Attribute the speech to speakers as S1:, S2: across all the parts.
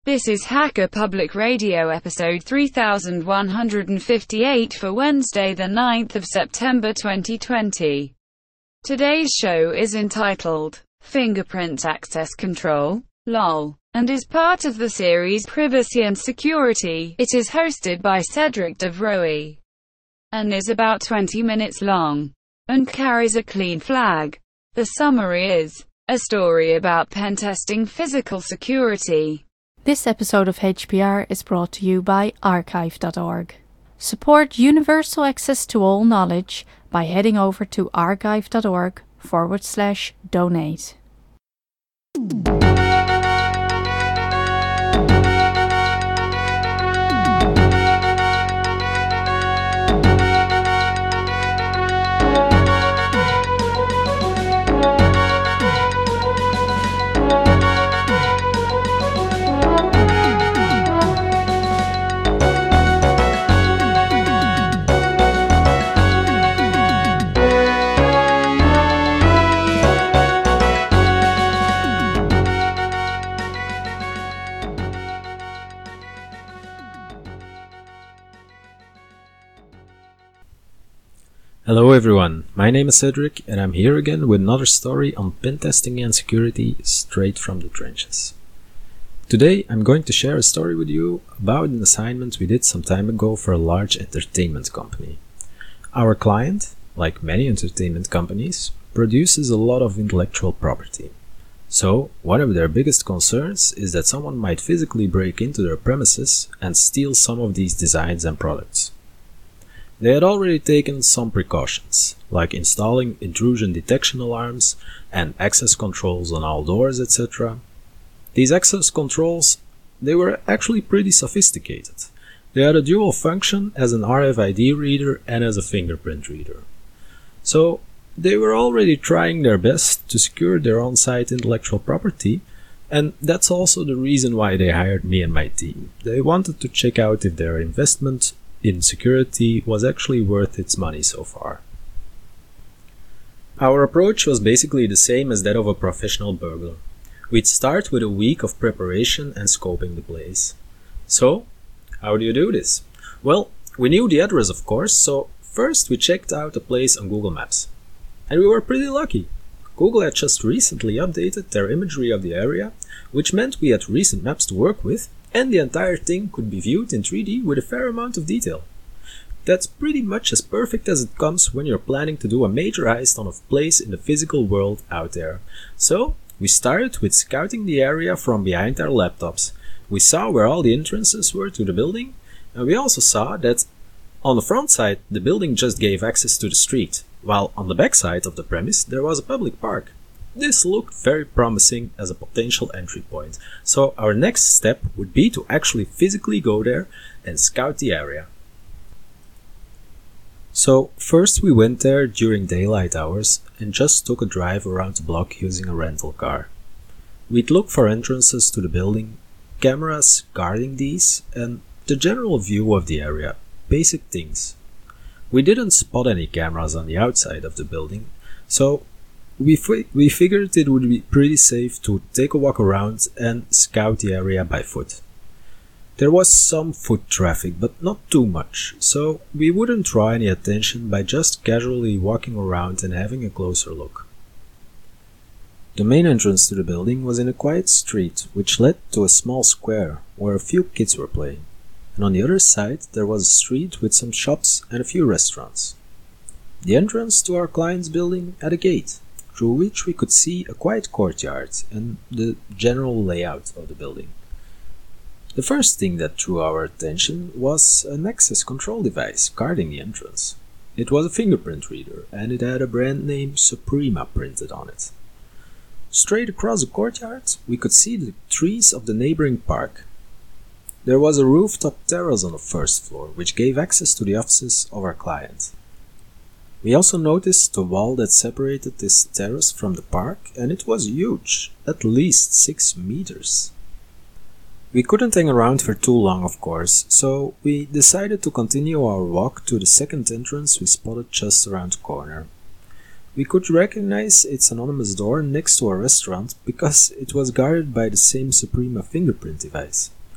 S1: This is Hacker Public Radio episode 3158 for Wednesday the 9th of September 2020. Today's show is entitled Fingerprint Access Control, LOL, and is part of the series Privacy and Security. It is hosted by Cedric Devroe and is about 20 minutes long and carries a clean flag. The summary is a story about pen testing physical security.
S2: This episode of HPR is brought to you by archive.org. Support universal access to all knowledge by heading over to archive.org/donate.
S3: Hello everyone, my name is Cedric and I'm here again with another story on pen testing and security straight from the trenches. Today I'm going to share a story with you about an assignment we did some time ago for a large entertainment company. Our client, like many entertainment companies, produces a lot of intellectual property. So, one of their biggest concerns is that someone might physically break into their premises and steal some of these designs and products. They had already taken some precautions, like installing intrusion detection alarms and access controls on all doors, etc. These access controls, they were actually pretty sophisticated. They had a dual function as an RFID reader and as a fingerprint reader. So, they were already trying their best to secure their on-site intellectual property, and that's also the reason why they hired me and my team. They wanted to check out if their investment in security was actually worth its money so far. Our approach was basically the same as that of a professional burglar. We'd start with a week of preparation and scoping the place. So, how do you do this? Well, we knew the address of course, so first we checked out the place on Google Maps. And we were pretty lucky. Google had just recently updated their imagery of the area, which meant we had recent maps to work with, and the entire thing could be viewed in 3D with a fair amount of detail. That's pretty much as perfect as it comes when you're planning to do a major heist on a place in the physical world out there. So, we started with scouting the area from behind our laptops. We saw where all the entrances were to the building, and we also saw that on the front side the building just gave access to the street, while on the back side of the premise there was a public park. This looked very promising as a potential entry point, so our next step would be to actually physically go there and scout the area. So first we went there during daylight hours and just took a drive around the block using a rental car. We'd look for entrances to the building, cameras guarding these, and the general view of the area, basic things. We didn't spot any cameras on the outside of the building, so we figured it would be pretty safe to take a walk around and scout the area by foot. There was some foot traffic, but not too much, so we wouldn't draw any attention by just casually walking around and having a closer look. The main entrance to the building was in a quiet street, which led to a small square where a few kids were playing, and on the other side there was a street with some shops and a few restaurants. The entrance to our client's building had a gate, through which we could see a quiet courtyard and the general layout of the building. The first thing that drew our attention was an access control device guarding the entrance. It was a fingerprint reader and it had a brand name Suprema printed on it. Straight across the courtyard we could see the trees of the neighboring park. There was a rooftop terrace on the first floor which gave access to the offices of our client. We also noticed the wall that separated this terrace from the park, and it was huge, at least 6 meters. We couldn't hang around for too long, of course, so we decided to continue our walk to the second entrance we spotted just around the corner. We could recognize its anonymous door next to a restaurant because it was guarded by the same Suprema fingerprint device.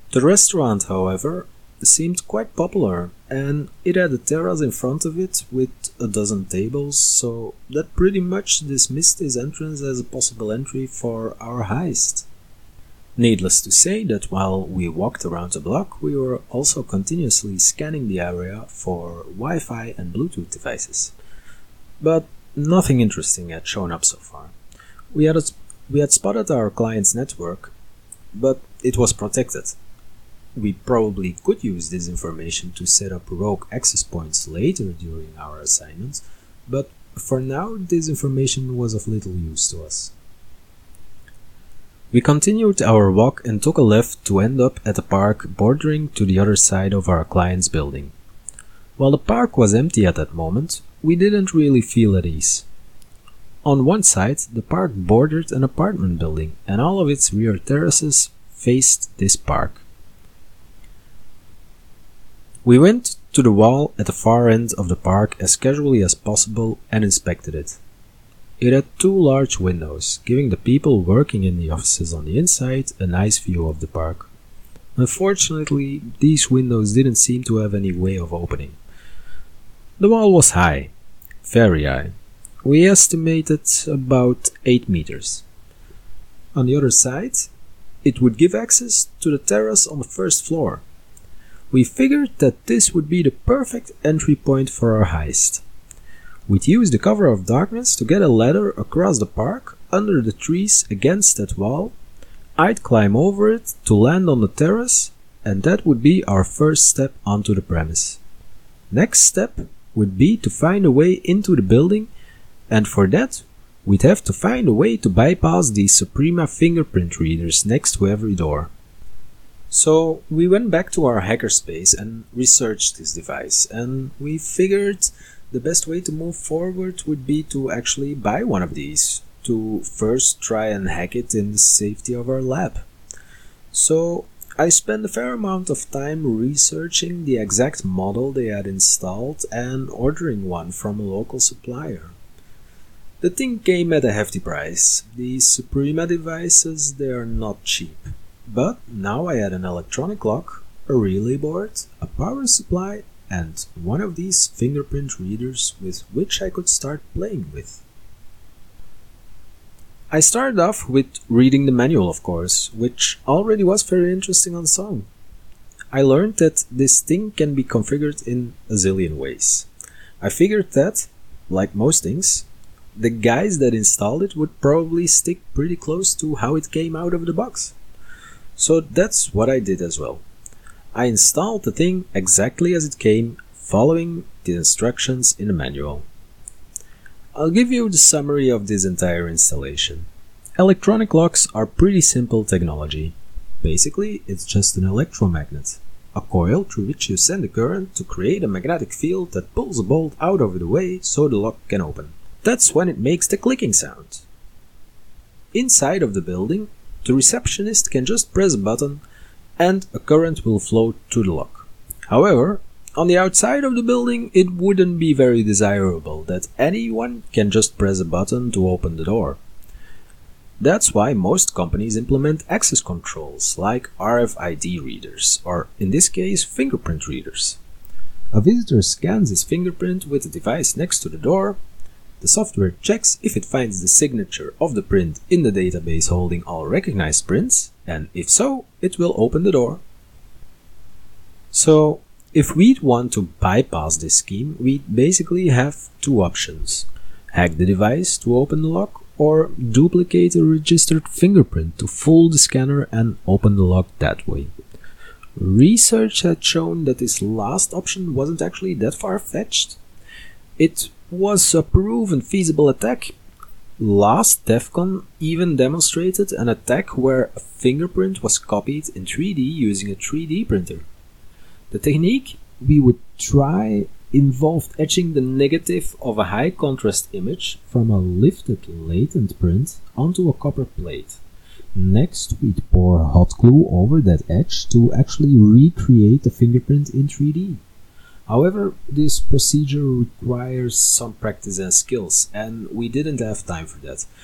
S3: The restaurant, however, seemed quite popular, and it had a terrace in front of it with a dozen tables, so that pretty much dismissed this entrance as a possible entry for our heist. Needless to say that while we walked around the block, we were also continuously scanning the area for Wi-Fi and Bluetooth devices. But nothing interesting had shown up so far. We had spotted our client's network, but it was protected. We probably could use this information to set up rogue access points later during our assignments, but for now this information was of little use to us. We continued our walk and took a left to end up at a park bordering to the other side of our client's building. While the park was empty at that moment, we didn't really feel at ease. On one side, the park bordered an apartment building, and all of its rear terraces faced this park. We went to the wall at the far end of the park as casually as possible and inspected it. It had 2 large windows, giving the people working in the offices on the inside a nice view of the park. Unfortunately, these windows didn't seem to have any way of opening. The wall was high, very high. We estimated about 8 meters. On the other side, it would give access to the terrace on the first floor. We figured that this would be the perfect entry point for our heist. We'd use the cover of darkness to get a ladder across the park under the trees against that wall. I'd climb over it to land on the terrace, and that would be our first step onto the premise. Next step would be to find a way into the building, and for that we'd have to find a way to bypass these Suprema fingerprint readers next to every door. So we went back to our hackerspace and researched this device, and we figured the best way to move forward would be to actually buy one of these, to first try and hack it in the safety of our lab. So I spent a fair amount of time researching the exact model they had installed and ordering one from a local supplier. The thing came at a hefty price. These Suprema devices, they are not cheap. But now I had an electronic lock, a relay board, a power supply, and one of these fingerprint readers with which I could start playing with. I started off with reading the manual, of course, which already was very interesting on its own. I learned that this thing can be configured in a zillion ways. I figured that, like most things, the guys that installed it would probably stick pretty close to how it came out of the box. So that's what I did as well. I installed the thing exactly as it came, following the instructions in the manual. I'll give you the summary of this entire installation. Electronic locks are pretty simple technology. Basically, it's just an electromagnet, a coil through which you send a current to create a magnetic field that pulls a bolt out of the way so the lock can open. That's when it makes the clicking sound. Inside of the building, the receptionist can just press a button and a current will flow to the lock. However, on the outside of the building, it wouldn't be very desirable that anyone can just press a button to open the door. That's why most companies implement access controls like RFID readers, or in this case, fingerprint readers. A visitor scans his fingerprint with the device next to the door. The software checks if it finds the signature of the print in the database holding all recognized prints, and if so, it will open the door. So, if we'd want to bypass this scheme, we'd basically have 2 options. Hack the device to open the lock, or duplicate a registered fingerprint to fool the scanner and open the lock that way. Research had shown that this last option wasn't actually that far-fetched. It was a proven feasible attack. Last DEF CON even demonstrated an attack where a fingerprint was copied in 3D using a 3D printer. The technique we would try involved etching the negative of a high contrast image from a lifted latent print onto a copper plate. Next, we'd pour hot glue over that etch to actually recreate the fingerprint in 3D. However, this procedure requires some practice and skills, and we didn't have time for that.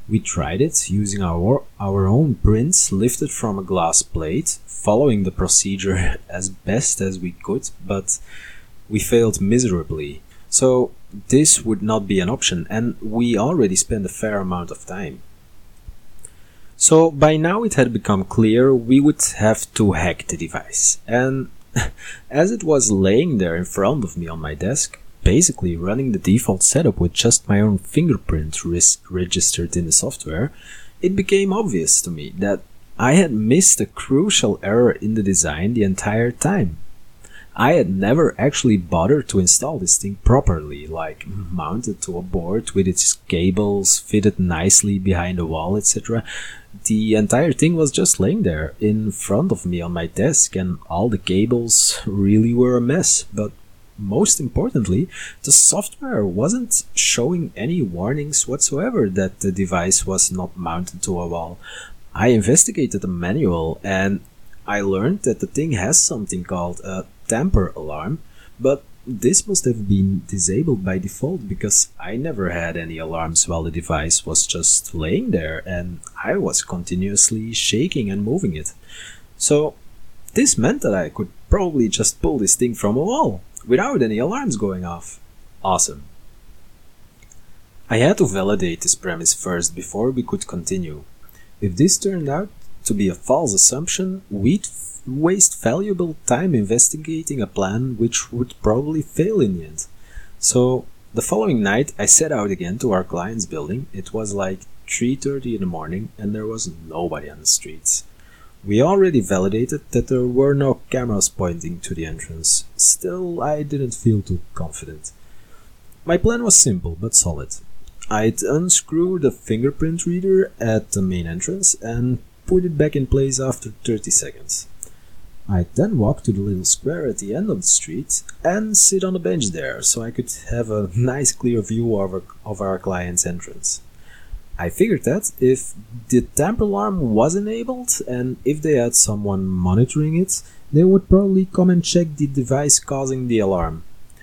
S3: We tried it using our own prints lifted from a glass plate, following the procedure as best as we could, but we failed miserably. So this would not be an option, and we already spent a fair amount of time. So by now it had become clear we would have to hack the device, and as it was laying there in front of me on my desk, basically running the default setup with just my own fingerprint registered in the software, it became obvious to me that I had missed a crucial error in the design the entire time. I had never actually bothered to install this thing properly, like mounted to a board with its cables fitted nicely behind the wall, etc. The entire thing was just laying there in front of me on my desk, and all the cables really were a mess. But most importantly, the software wasn't showing any warnings whatsoever that the device was not mounted to a wall. I investigated the manual and I learned that the thing has something called a tamper alarm, but this must have been disabled by default because I never had any alarms while the device was just laying there and I was continuously shaking and moving it. So this meant that I could probably just pull this thing from a wall without any alarms going off. Awesome. I had to validate this premise first before we could continue. If this turned out to be a false assumption, we'd waste valuable time investigating a plan which would probably fail in the end. So the following night I set out again to our client's building. It was like 3:30 in the morning and there was nobody on the streets. We already validated that there were no cameras pointing to the entrance. Still, I didn't feel too confident. My plan was simple but solid. I'd unscrew the fingerprint reader at the main entrance and put it back in place after 30 seconds. I'd then walk to the little square at the end of the street and sit on a bench there so I could have a nice clear view of our client's entrance. I figured that if the tamper alarm was enabled and if they had someone monitoring it, they would probably come and check the device causing the alarm.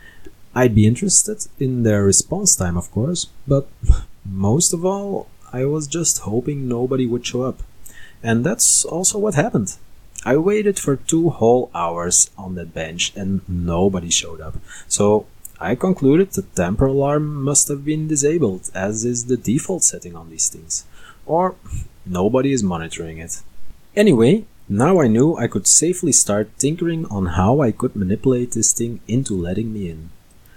S3: I'd be interested in their response time, of course, but most of all, I was just hoping nobody would show up. And that's also what happened. I waited for 2 whole hours on that bench and nobody showed up. So I concluded the tamper alarm must have been disabled, as is the default setting on these things. Or nobody is monitoring it. Anyway, now I knew I could safely start tinkering on how I could manipulate this thing into letting me in.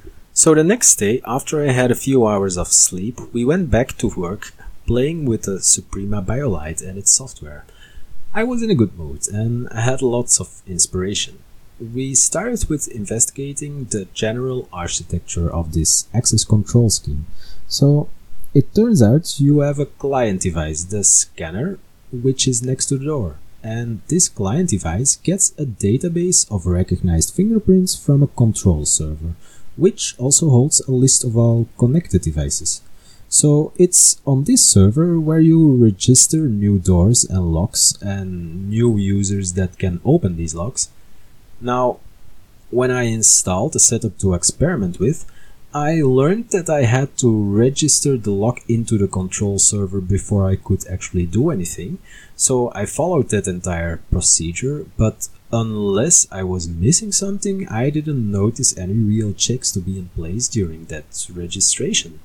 S3: So the next day, after I had a few hours of sleep, we went back to work playing with the Suprema BioLite and its software. I was in a good mood and I had lots of inspiration. We started with investigating the general architecture of this access control scheme. So it turns out you have a client device, the scanner, which is next to the door. And this client device gets a database of recognized fingerprints from a control server, which also holds a list of all connected devices. So it's on this server where you register new doors and locks and new users that can open these locks. Now, when I installed the setup to experiment with, I learned that I had to register the lock into the control server before I could actually do anything. So I followed that entire procedure, but unless I was missing something, I didn't notice any real checks to be in place during that registration.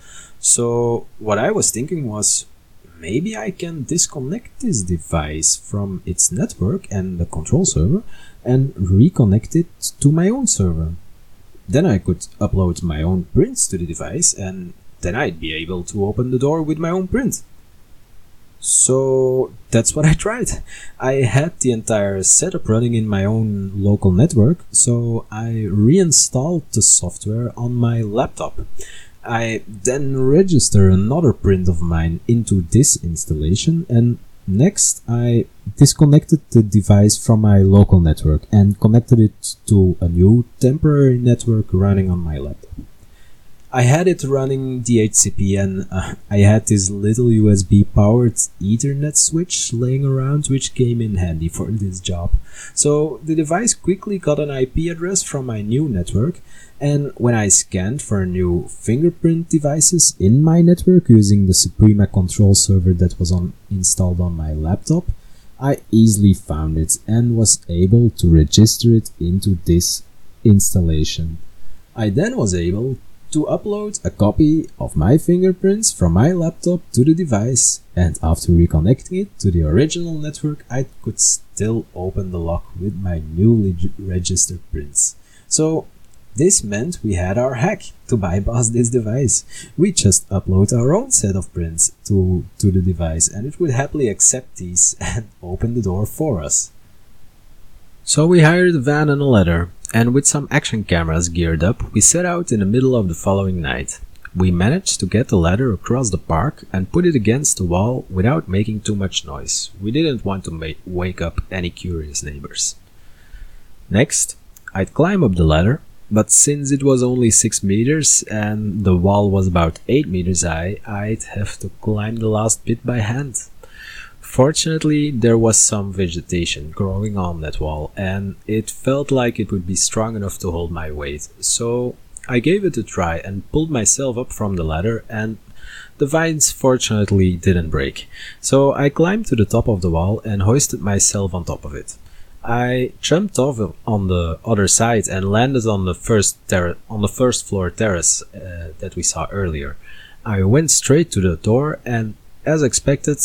S3: So what I was thinking was, maybe I can disconnect this device from its network and the control server and reconnect it to my own server. Then I could upload my own prints to the device and then I'd be able to open the door with my own print. So that's what I tried. I had the entire setup running in my own local network, so I reinstalled the software on my laptop. I then register another print of mine into this installation, and next I disconnected the device from my local network and connected it to a new temporary network running on my laptop. I had it running DHCP, and I had this little USB powered Ethernet switch laying around, which came in handy for this job. So the device quickly got an IP address from my new network, and when I scanned for new fingerprint devices in my network using the Suprema control server that was installed on my laptop, I easily found it and was able to register it into this installation. I then was able to upload a copy of my fingerprints from my laptop to the device, and after reconnecting it to the original network, I could still open the lock with my newly registered prints. So this meant we had our hack to bypass this device. We just upload our own set of prints to the device, and it would happily accept these and open the door for us. So we hired a van and a ladder, and with some action cameras geared up, we set out in the middle of the following night. We managed to get the ladder across the park and put it against the wall without making too much noise. We didn't want to wake up any curious neighbors. Next, I'd climb up the ladder, but since it was only 6 meters and the wall was about 8 meters high, I'd have to climb the last bit by hand. Fortunately, there was some vegetation growing on that wall, and it felt like it would be strong enough to hold my weight. So I gave it a try and pulled myself up from the ladder, and the vines fortunately didn't break. So I climbed to the top of the wall and hoisted myself on top of it. I jumped off on the other side and landed on the first floor terrace that we saw earlier. I went straight to the door, and as expected,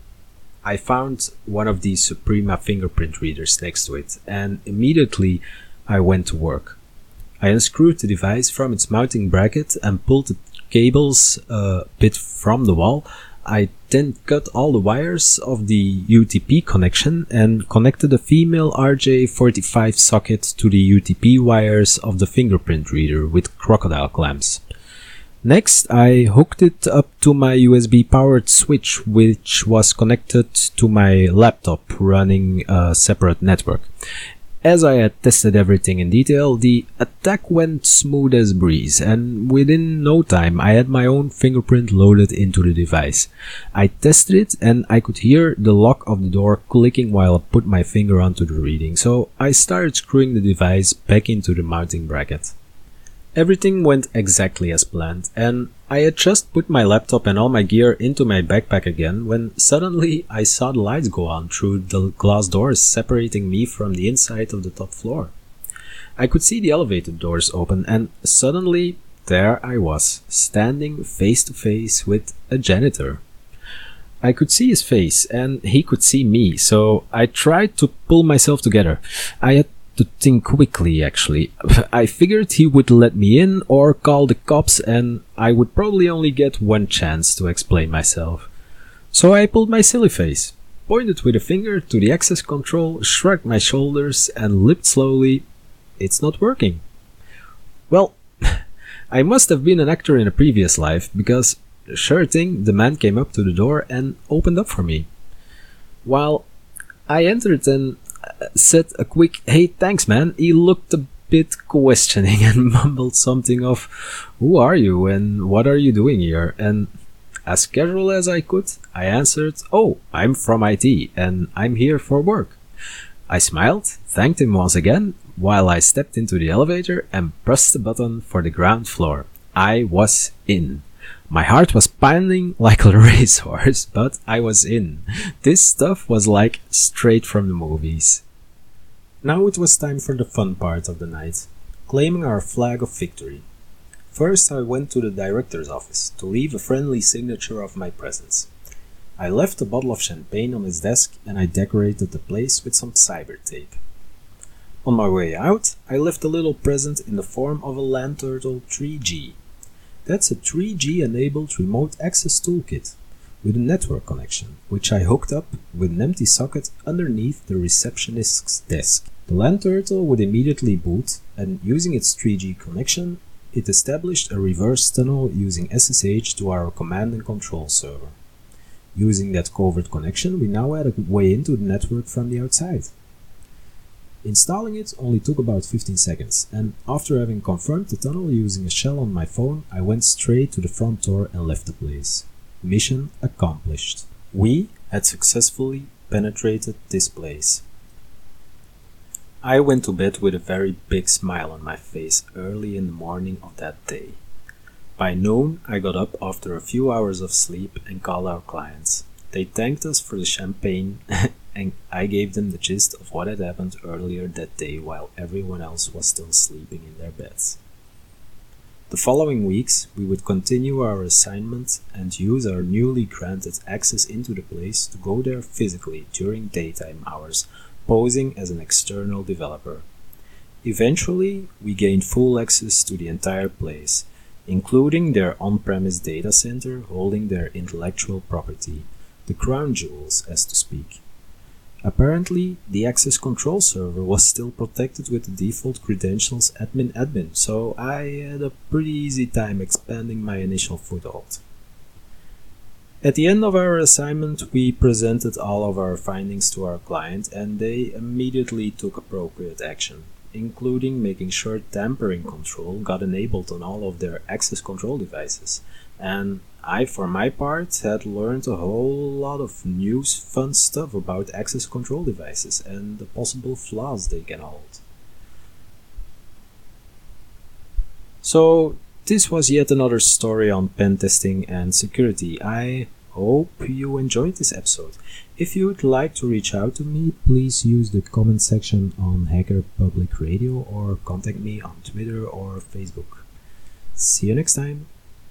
S3: I found one of these Suprema fingerprint readers next to it, and immediately I went to work. I unscrewed the device from its mounting bracket and pulled the cables a bit from the wall. I then cut all the wires of the UTP connection and connected a female RJ45 socket to the UTP wires of the fingerprint reader with crocodile clamps. Next, I hooked it up to my USB powered switch, which was connected to my laptop running a separate network. As I had tested everything in detail, the attack went smooth as a breeze, and within no time I had my own fingerprint loaded into the device. I tested it, and I could hear the lock of the door clicking while I put my finger onto the reading, so I started screwing the device back into the mounting bracket. Everything went exactly as planned, and I had just put my laptop and all my gear into my backpack again when suddenly I saw the lights go on through the glass doors separating me from the inside of the top floor. I could see the elevator doors open, and suddenly there I was, standing face to face with a janitor. I could see his face and he could see me, so I tried to pull myself together. I had to think quickly, actually. I figured he would let me in or call the cops, and I would probably only get one chance to explain myself. So I pulled my silly face, pointed with a finger to the access control, shrugged my shoulders, and lipped slowly, "It's not working." Well, I must have been an actor in a previous life, because sure thing, the man came up to the door and opened up for me. While I entered and said a quick, "Hey, thanks man," he looked a bit questioning and mumbled something of, "Who are you and what are you doing here?" And as casual as I could, I answered, "Oh, I'm from IT and I'm here for work." I smiled, thanked him once again, while I stepped into the elevator and pressed the button for the ground floor. I was in. My heart was pounding like a racehorse, but I was in. This stuff was like straight from the movies. Now it was time for the fun part of the night, claiming our flag of victory. First, I went to the director's office to leave a friendly signature of my presence. I left a bottle of champagne on his desk, and I decorated the place with some cyber tape. On my way out, I left a little present in the form of a Land Turtle 3G. That's a 3G enabled remote access toolkit with a network connection, which I hooked up with an empty socket underneath the receptionist's desk. The Land Turtle would immediately boot, and using its 3G connection, it established a reverse tunnel using SSH to our command and control server. Using that covert connection, we now had a way into the network from the outside. Installing it only took about 15 seconds, and after having confirmed the tunnel using a shell on my phone, I went straight to the front door and left the place. Mission accomplished. We had successfully penetrated this place. I went to bed with a very big smile on my face early in the morning of that day. By noon, I got up after a few hours of sleep and called our clients. They thanked us for the champagne and I gave them the gist of what had happened earlier that day while everyone else was still sleeping in their beds. The following weeks, we would continue our assignment and use our newly granted access into the place to go there physically during daytime hours, posing as an external developer. Eventually, we gained full access to the entire place, including their on-premise data center holding their intellectual property, the crown jewels, as to speak. Apparently, the access control server was still protected with the default credentials admin, so I had a pretty easy time expanding my initial foothold. At the end of our assignment, we presented all of our findings to our client and they immediately took appropriate action, including making sure tampering control got enabled on all of their access control devices, and I, for my part, had learned a whole lot of new fun stuff about access control devices and the possible flaws they can hold. So, this was yet another story on pen testing and security. I hope you enjoyed this episode. If you'd like to reach out to me, please use the comment section on Hacker Public Radio or contact me on Twitter or Facebook. See you next time.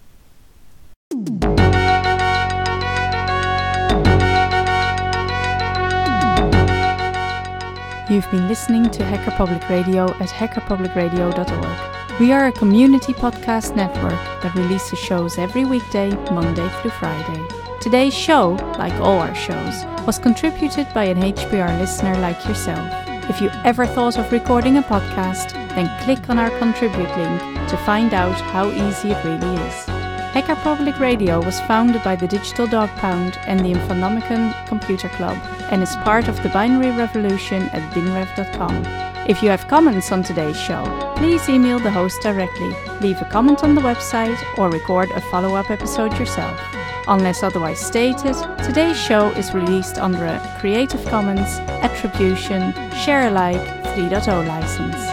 S2: You've been listening to Hacker Public Radio at hackerpublicradio.org. We are a community podcast network that releases shows every weekday, Monday through Friday. Today's show, like all our shows, was contributed by an HPR listener like yourself. If you ever thought of recording a podcast, then click on our contribute link to find out how easy it really is. Hacker Public Radio was founded by the Digital Dog Pound and the Infonomicon Computer Club and is part of the binary revolution at binrev.com. If you have comments on today's show, please email the host directly, leave a comment on the website, or record a follow-up episode yourself. Unless otherwise stated, today's show is released under a Creative Commons Attribution Share Alike 3.0 license.